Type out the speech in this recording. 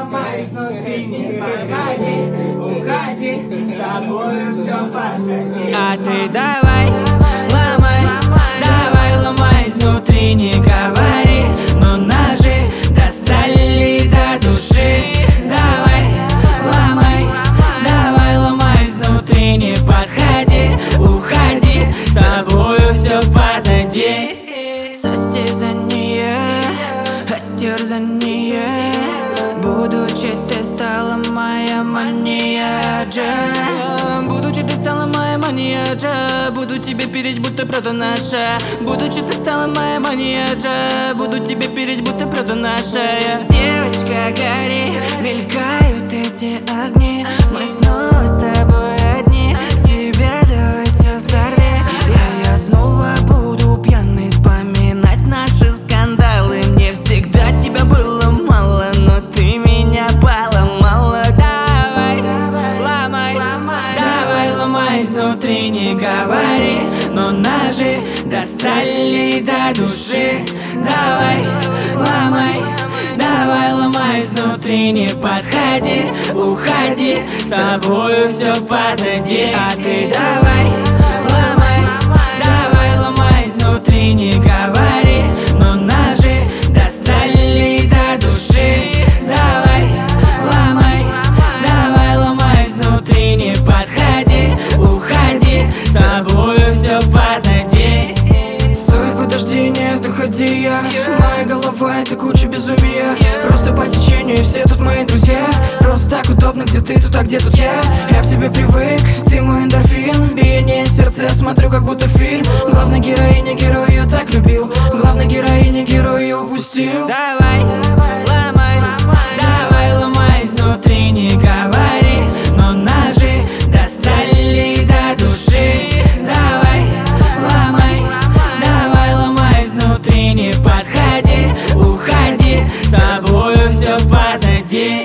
ломай изнутри, не подходи, уходи, с тобою все позади. А ты давай, ломай, давай, ломай изнутри, не говори, но ножи достали до души. Давай, ломай, давай, ломай изнутри, не подходи, уходи, с тобою все позади. Состязание, оттерзание, будучи ты стала моя мания. Будучи ты стала моя мания, буду тебе переть, будто правда наша. Будучи ты стала моя мания, буду тебе переть, будто правда наша. Девочка, гори, мелькают эти огни, мы снова с тобой одни. Себя давай все сорви, я снова буду пьяный вспоминать наши скандалы. Мне всегда тебя было мало, но ты меня поломала. Давай, ломай, давай, ломай изнутри, не говори, но ножи достали до души. Давай, ломай, давай, ломай изнутри, не подходи, уходи, с тобою все позади. А ты давай, ломай, давай, ломай изнутри, не говори, но ножи достали до души. Давай, ломай, давай, ломай изнутри, не подходи, уходи, с тобою все позади. Стой, подожди, нет, уходи я. Моя голова — это куча безумия. Просто по течению, все тут мои друзья. Просто так удобно, где ты тут, а где тут я. Я к тебе привык, ты мой эндорфин. Биение сердца, я смотрю, как будто фильм. Главной героиня, герой ее так любил. Главной героиня, герой ее упустил. Давай, ломай, давай, ломай изнутри, не говори, но ножи достали до души. Давай, ломай, давай, ломай изнутри, не подходи, уходи, с тобою все позади.